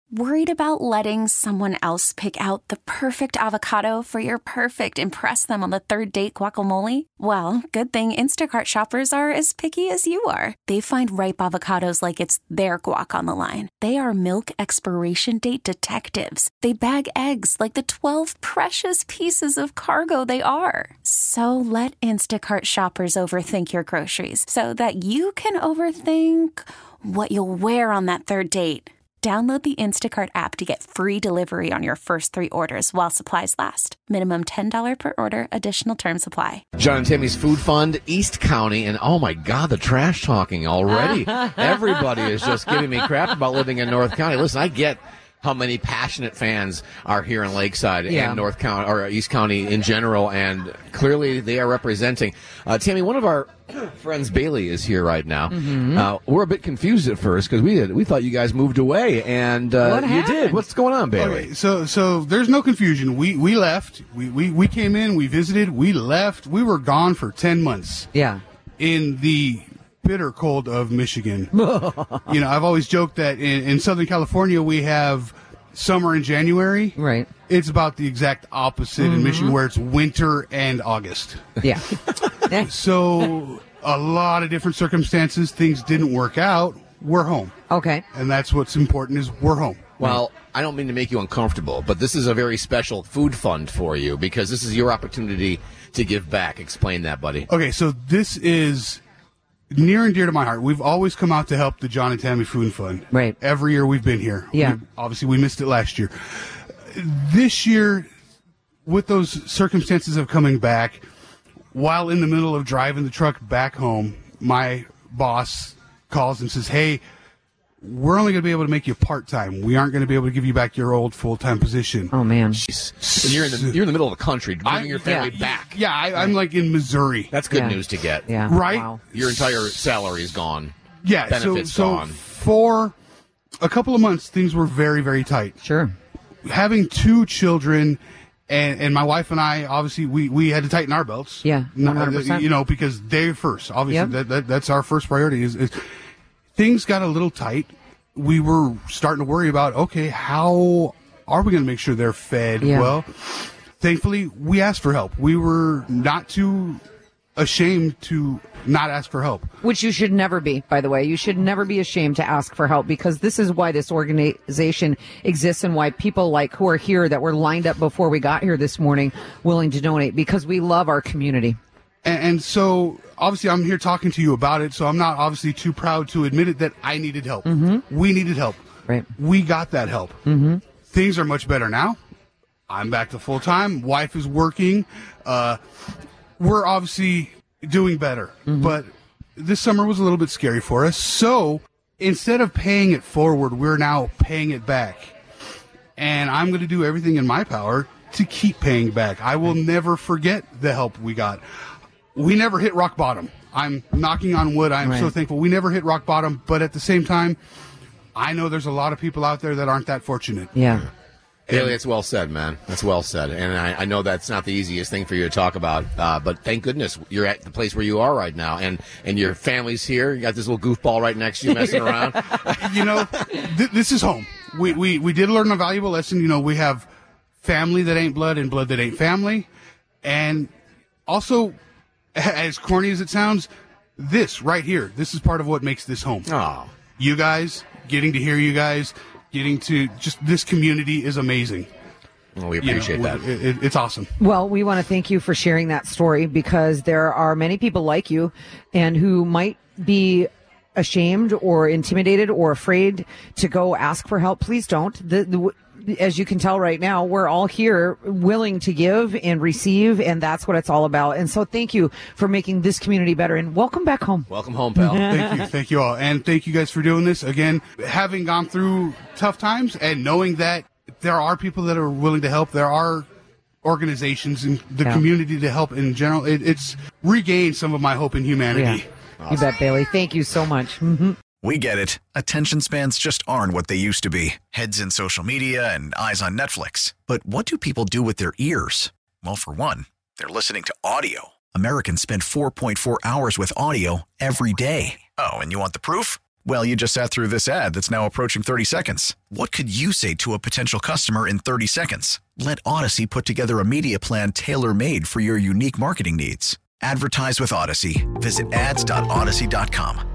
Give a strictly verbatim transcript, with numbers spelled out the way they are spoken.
Worried about letting someone else pick out the perfect avocado for your perfect impress them on the third date guacamole? Well, good thing Instacart shoppers are as picky as you are. They find ripe avocados like it's their guac on the line. They are milk expiration date detectives. They bag eggs like the twelve precious pieces of cargo they are. So let Instacart shoppers overthink your groceries so that you can overthink what you'll wear on that third date. Download the Instacart app to get free delivery on your first three orders while supplies last. Minimum ten dollars per order. Additional terms apply. John and Tammy's Food Fund, East County, and oh my God, the trash talking already. Everybody is just giving me crap about living in North County. Listen, I get how many passionate fans are here in Lakeside yeah. and North County, or East County in general, and clearly they are representing. Uh, Tammy, one of our friends, Bailey, is here right now. Mm-hmm. Uh, we're a bit confused at first because we did, we thought you guys moved away, and uh, you did. What's going on, Bailey? Okay, so so there's no confusion. We we left. We, we we came in. We visited. We left. We were gone for ten months. Yeah. In the bitter cold of Michigan. You know, I've always joked that in, in Southern California we have summer in January. Right. It's about the exact opposite mm-hmm. in Michigan, where it's winter and August. Yeah. So a lot of different circumstances, things didn't work out. We're home. Okay. And that's what's important, is we're home. Well, I don't mean to make you uncomfortable, but this is a very special food fund for you because this is your opportunity to give back. Explain that, buddy. Okay, so this is near and dear to my heart. We've always come out to help the John and Tammy Food Fund. Right. Every year we've been here. Yeah. We, obviously, we missed it last year. This year, with those circumstances of coming back, while in the middle of driving the truck back home, my boss calls and says, hey, we're only going to be able to make you part-time. We aren't going to be able to give you back your old full-time position. Oh, man. Jeez. And you're in the you're in the middle of the country, bringing your family yeah. back. Yeah, I, I'm like in Missouri. That's good yeah. news to get. Yeah. Right? Wow. Your entire salary is gone. Yeah, Benefits so, so gone. for a couple of months, things were very, very tight. Sure. Having two children, and, and my wife and I, obviously, we, we had to tighten our belts. Yeah, one hundred percent. You know, because they're first. Obviously, Yep. that, that that's our first priority. Is, is things got a little tight. We were starting to worry about, okay, how are we going to make sure they're fed Yeah. well? Thankfully, we asked for help. We were not too ashamed to not ask for help. Which you should never be, by the way. You should never be ashamed to ask for help, because this is why this organization exists and why people like who are here that were lined up before we got here this morning willing to donate, because we love our community. And, and so, obviously, I'm here talking to you about it, so I'm not obviously too proud to admit it that I needed help. Mm-hmm. We needed help. Right. We got that help. Mm-hmm. Things are much better now. I'm back to full-time. Wife is working. Uh, we're obviously doing better. Mm-hmm. But this summer was a little bit scary for us. So, instead of paying it forward, we're now paying it back. And I'm going to do everything in my power to keep paying back. I will never forget the help we got. We never hit rock bottom. I'm knocking on wood. I'm right. so thankful. We never hit rock bottom, but at the same time, I know there's a lot of people out there that aren't that fortunate. Yeah. Haley, that's well said, man. That's well said. And I, I know that's not the easiest thing for you to talk about, uh, but thank goodness you're at the place where you are right now, and, and your family's here. You got this little goofball right next to you messing around. You know, th- this is home. We, we, we did learn a valuable lesson. You know, we have family that ain't blood and blood that ain't family. And also, as corny as it sounds, this right here, this is part of what makes this home. Oh. You guys, getting to hear you guys, getting to just this community is amazing. Well, we appreciate you know, that. It, it, it's awesome. Well, we want to thank you for sharing that story, because there are many people like you and who might be ashamed or intimidated or afraid to go ask for help. Please don't. The, the, as you can tell right now, we're all here willing to give and receive, and that's what it's all about. And so thank you for making this community better, and welcome back home. Welcome home, pal. Thank you. Thank you all. And thank you guys for doing this. Again, having gone through tough times and knowing that there are people that are willing to help, there are organizations in the yeah. community to help in general, it, it's regained some of my hope in humanity. Yeah. Awesome. You bet, Bailey. Thank you so much. Mm-hmm. We get it. Attention spans just aren't what they used to be. Heads in social media and eyes on Netflix. But what do people do with their ears? Well, for one, they're listening to audio. Americans spend four point four hours with audio every day. Oh, and you want the proof? Well, you just sat through this ad that's now approaching thirty seconds. What could you say to a potential customer in thirty seconds? Let Odyssey put together a media plan tailor-made for your unique marketing needs. Advertise with Odyssey. Visit ads dot odyssey dot com.